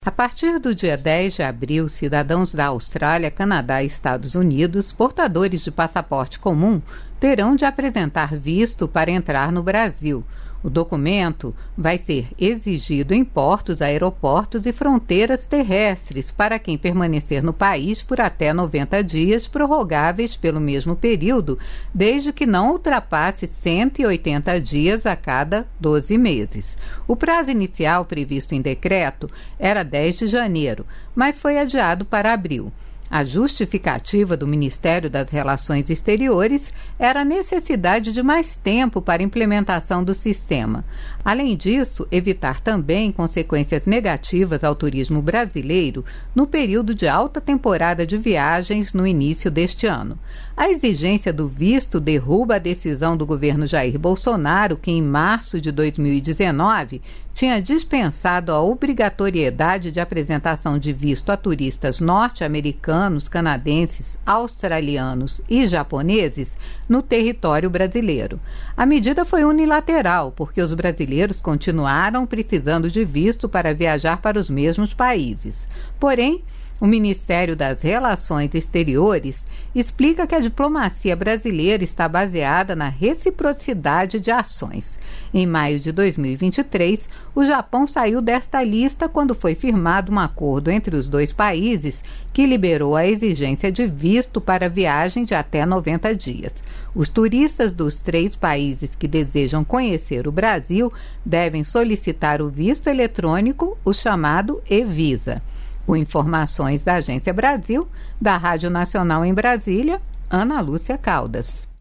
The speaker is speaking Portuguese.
A partir do dia 10 de abril, cidadãos da Austrália, Canadá e Estados Unidos, portadores de passaporte comum, terão de apresentar visto para entrar no Brasil. O documento vai ser exigido em portos, aeroportos e fronteiras terrestres para quem permanecer no país por até 90 dias, prorrogáveis pelo mesmo período, desde que não ultrapasse 180 dias a cada 12 meses. O prazo inicial previsto em decreto era 10 de janeiro, mas foi adiado para abril. A justificativa do Ministério das Relações Exteriores era a necessidade de mais tempo para a implementação do sistema. Além disso, evitar também consequências negativas ao turismo brasileiro no período de alta temporada de viagens no início deste ano. A exigência do visto derruba a decisão do governo Jair Bolsonaro, que em março de 2019 tinha dispensado a obrigatoriedade de apresentação de visto a turistas norte-americanos, canadenses, australianos e japoneses no território brasileiro. A medida foi unilateral, porque os brasileiros continuaram precisando de visto para viajar para os mesmos países. Porém, o Ministério das Relações Exteriores explica que a diplomacia brasileira está baseada na reciprocidade de ações. Em maio de 2023, o Japão saiu desta lista quando foi firmado um acordo entre os dois países que liberou a exigência de visto para viagem de até 90 dias. Os turistas dos 3 países que desejam conhecer o Brasil devem solicitar o visto eletrônico, o chamado e-Visa. Com informações da Agência Brasil, da Rádio Nacional em Brasília, Ana Lúcia Caldas.